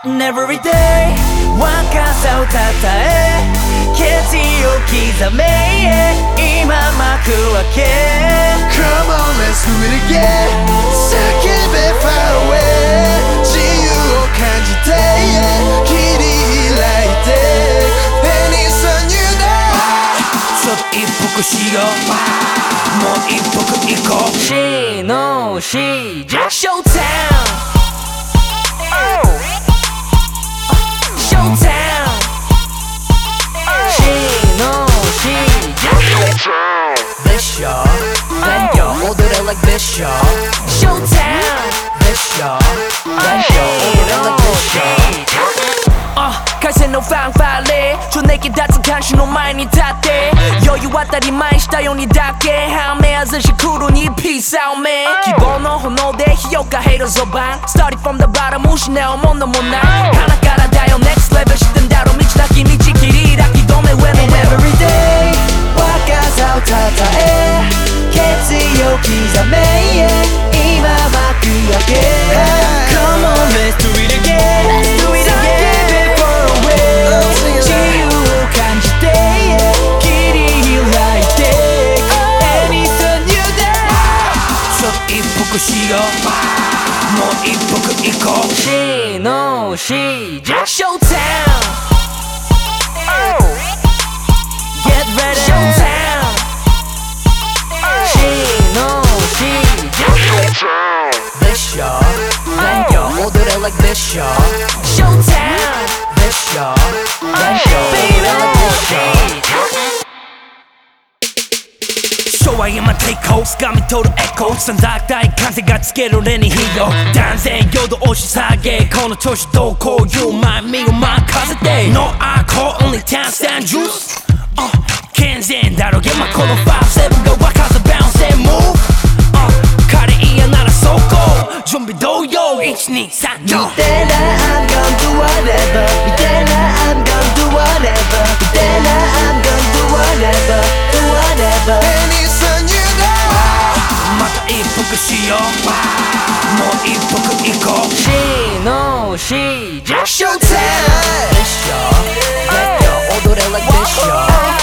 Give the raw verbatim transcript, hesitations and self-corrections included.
Every day 若さをたたえ決意を刻め今幕開け Come on let's do it again 叫べ far away 自由を感じて切り開いて Anything new day ちょっと一服しようもう一服行こうしのしじゃ Showtime Bishop, then yo, order it like Bishop. Showtime, Bishop, then yo, order it like Bishop. Uh, 回線のファンファーレちょネキ脱監視の前に立って余裕当たり前したようにだけ判明外し来るに Peace out man 希望の炎で火をかへるそば Started from the bottom 失うものもない鼻からだよ Next level 知ってんだろ道なき道切り開き止め When I'm every day 若さをたたえ決意を刻め今幕開け Come on let's do it again Let's do it again自由を感じて切り開いて Anything new day ちょっと一服しようもう一服行こうしのしじゃ Showtime Get ready Showtime しのしじゃ Bishop Then yo order it like Bishop Showtime Bishop Then yo order it like Bishop 昭和山抵抗掴み取るエコー三沢大歓声がつけるレに火を断然夜度押し下げこの調子どうこういう前身を任せて No alcohol only dance and juice 健全だろげまこのファイブセブンが分かずバウンス and move 彼嫌なら走行準備同様いちにさんよ Then I'm gonna do whatever Then I'm gonna do whatever Then I'm gonna do whatever Do whatever Anything new day また一服しようもう一服行こうしのしじゃ Showtime Bishop Then yo 踊れ like Bishop